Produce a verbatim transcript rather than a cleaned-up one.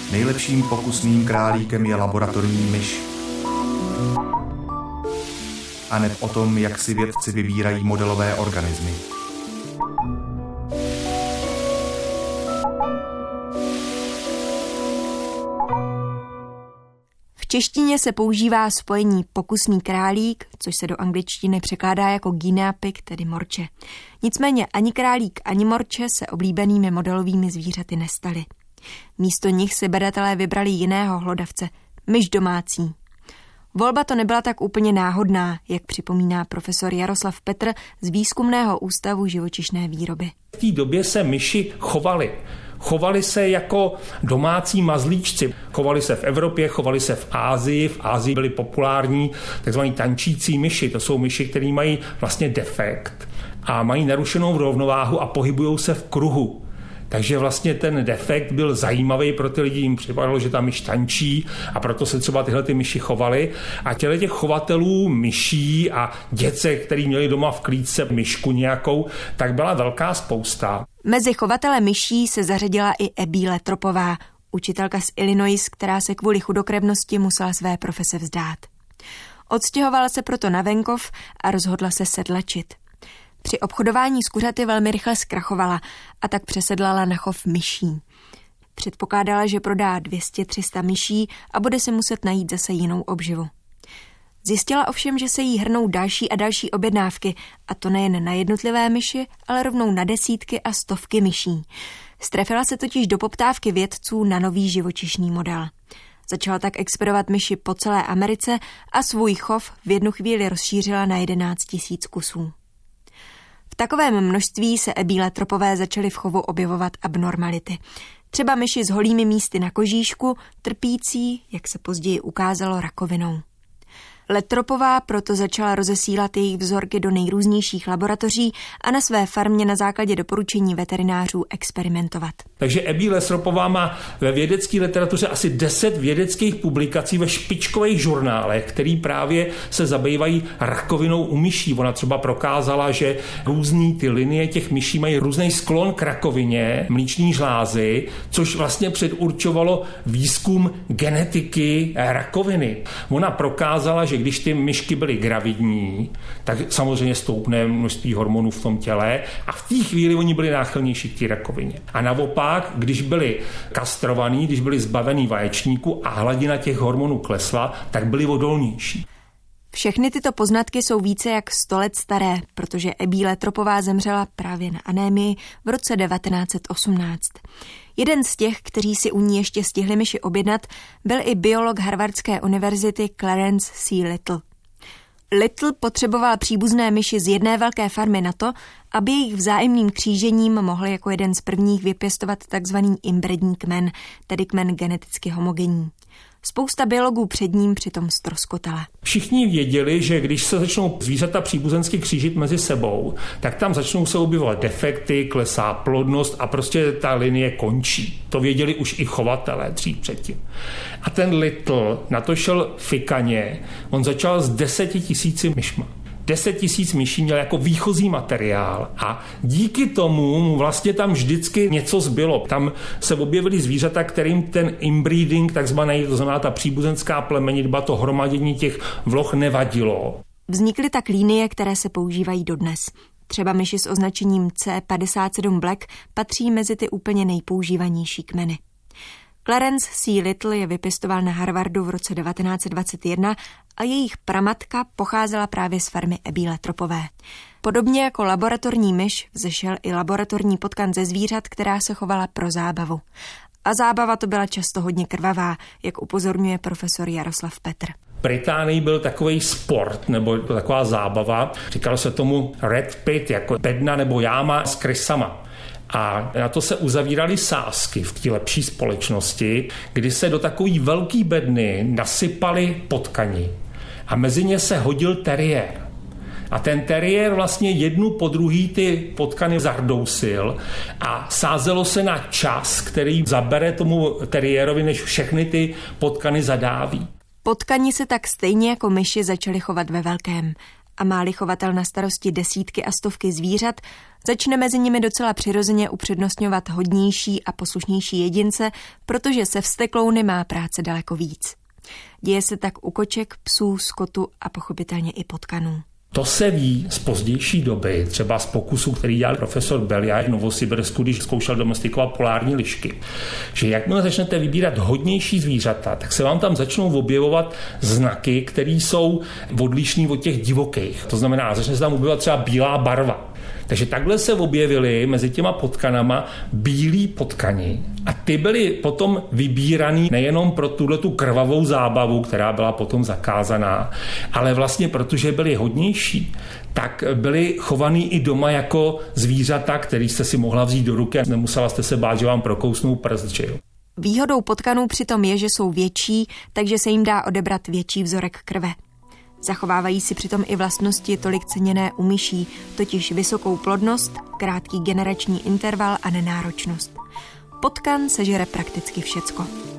Nejlepším pokusným králíkem je laboratorní myš. A neb o tom, jak si vědci vybírají modelové organismy. V češtině se používá spojení pokusný králík, což se do angličtiny překládá jako guinea pig, tedy morče. Nicméně ani králík, ani morče se oblíbenými modelovými zvířaty nestaly. Místo nich si badatelé vybrali jiného hlodavce, myš domácí. Volba to nebyla tak úplně náhodná, jak připomíná profesor Jaroslav Petr z Výzkumného ústavu živočišné výroby. V té době se myši chovaly. Chovali se jako domácí mazlíčci. Chovali se v Evropě, chovali se v Ázii. V Ázii byly populární takzvaný tančící myši. To jsou myši, které mají vlastně defekt a mají narušenou rovnováhu a pohybujou se v kruhu. Takže vlastně ten defekt byl zajímavý pro ty lidi, jim připadalo, že ta myš tančí a proto se třeba tyhle ty myši chovaly. A těle těch chovatelů myší a dětce, který měli doma v klíčce myšku nějakou, tak byla velká spousta. Mezi chovatele myší se zařadila i Abby Latropová, učitelka z Illinois, která se kvůli chudokrevnosti musela své profese vzdát. Odstěhovala se proto na venkov a rozhodla se sedlačit. Při obchodování s kuřaty velmi rychle zkrachovala a tak přesedlala na chov myší. Předpokládala, že prodá dvě stě až tři sta myší a bude si muset najít zase jinou obživu. Zjistila ovšem, že se jí hrnou další a další objednávky, a to nejen na jednotlivé myši, ale rovnou na desítky a stovky myší. Strefila se totiž do poptávky vědců na nový živočišný model. Začala tak expedovat myši po celé Americe a svůj chov v jednu chvíli rozšířila na jedenáct tisíc kusů. V takovém množství se Abby Latropové začaly v chovu objevovat abnormality. Třeba myši s holými místy na kožíšku, trpící, jak se později ukázalo, rakovinou. Latropová proto začala rozesílat jejich vzorky do nejrůznějších laboratoří a na své farmě na základě doporučení veterinářů experimentovat. Takže Abby Latropová má ve vědecké literatuře asi deset vědeckých publikací ve špičkových žurnálech, který právě se zabývají rakovinou u myší. Ona třeba prokázala, že různý ty linie těch myší mají různý sklon k rakovině mlíční žlázy, což vlastně předurčovalo výzkum genetiky rakoviny. Ona prokázala, že když ty myšky byly gravidní, tak samozřejmě stoupne množství hormonů v tom těle a v té chvíli oni byli náchylnější k té rakovině. A naopak, když byli kastrovaní, když byli zbavený vaječníku a hladina těch hormonů klesla, tak byli odolnější. Všechny tyto poznatky jsou více jak sto let staré, protože Abby Latropová zemřela právě na anémii v roce devatenáct set osmnáct. Jeden z těch, kteří si u ní ještě stihli myši objednat, byl i biolog Harvardské univerzity Clarence C. Little. Little potřeboval příbuzné myši z jedné velké farmy na to, aby jejich vzájemným křížením mohl jako jeden z prvních vypěstovat takzvaný inbrední kmen, tedy kmen geneticky homogenní. Spousta biologů před ním přitom ztroskotala. Všichni věděli, že když se začnou zvířata příbuzensky křížit mezi sebou, tak tam začnou se objevovat defekty, klesá plodnost a prostě ta linie končí. To věděli už i chovatelé dřív předtím. A ten Little na to šel fikaně. On začal s deseti tisíci myšma. Deset tisíc myší měl jako výchozí materiál a díky tomu mu vlastně tam vždycky něco zbylo. Tam se objevily zvířata, kterým ten inbreeding, takzvaný, to znamená ta příbuzenská plemenitba, to hromadění těch vloh nevadilo. Vznikly tak línie, které se používají dodnes. Třeba myši s označením C padesát sedm Black patří mezi ty úplně nejpoužívanější kmeny. Clarence C. Little je vypěstoval na Harvardu v roce devatenáct set dvacet jedna a jejich pramatka pocházela právě z farmy Abby Latropové. Podobně jako laboratorní myš vzešel i laboratorní potkan ze zvířat, která se chovala pro zábavu. A zábava to byla často hodně krvavá, jak upozorňuje profesor Jaroslav Petr. V Británii byl takový sport, nebo taková zábava, říkalo se tomu red pit, jako bedna nebo jáma s krysama. A na to se uzavíraly sázky v té lepší společnosti, kdy se do takové velké bedny nasypaly potkani a mezi ně se hodil teriér. A ten teriér vlastně jednu po druhý ty potkany zardousil a sázelo se na čas, který zabere tomu teriérovi, než všechny ty potkany zadáví. Potkani se tak stejně jako myši začaly chovat ve velkém. a má-li chovatel na starosti desítky a stovky zvířat, začne mezi nimi docela přirozeně upřednostňovat hodnější a poslušnější jedince, protože se vzteklouny má práce daleko víc. Děje se tak u koček, psů, skotu a pochopitelně i potkanů. To se ví z pozdější doby, třeba z pokusu, který dělal profesor Belja v Novosibirsku, když zkoušel domestikovat polární lišky, že jakmile začnete vybírat hodnější zvířata, tak se vám tam začnou objevovat znaky, které jsou odlišný od těch divokých. To znamená, začne se tam objevovat třeba bílá barva. Takže takhle se objevily mezi těma potkanama bílí potkani a ty byly potom vybíraný nejenom pro tuhletu krvavou zábavu, která byla potom zakázaná, ale vlastně protože byly hodnější, tak byly chovaný i doma jako zvířata, který jste si mohla vzít do ruky a nemusela jste se bát, že vám prokousnou prst, že jo. Výhodou potkanů přitom je, že jsou větší, takže se jim dá odebrat větší vzorek krve. Zachovávají si přitom i vlastnosti tolik ceněné u myší, totiž vysokou plodnost, krátký generační interval a nenáročnost. Potkan sežere prakticky všecko.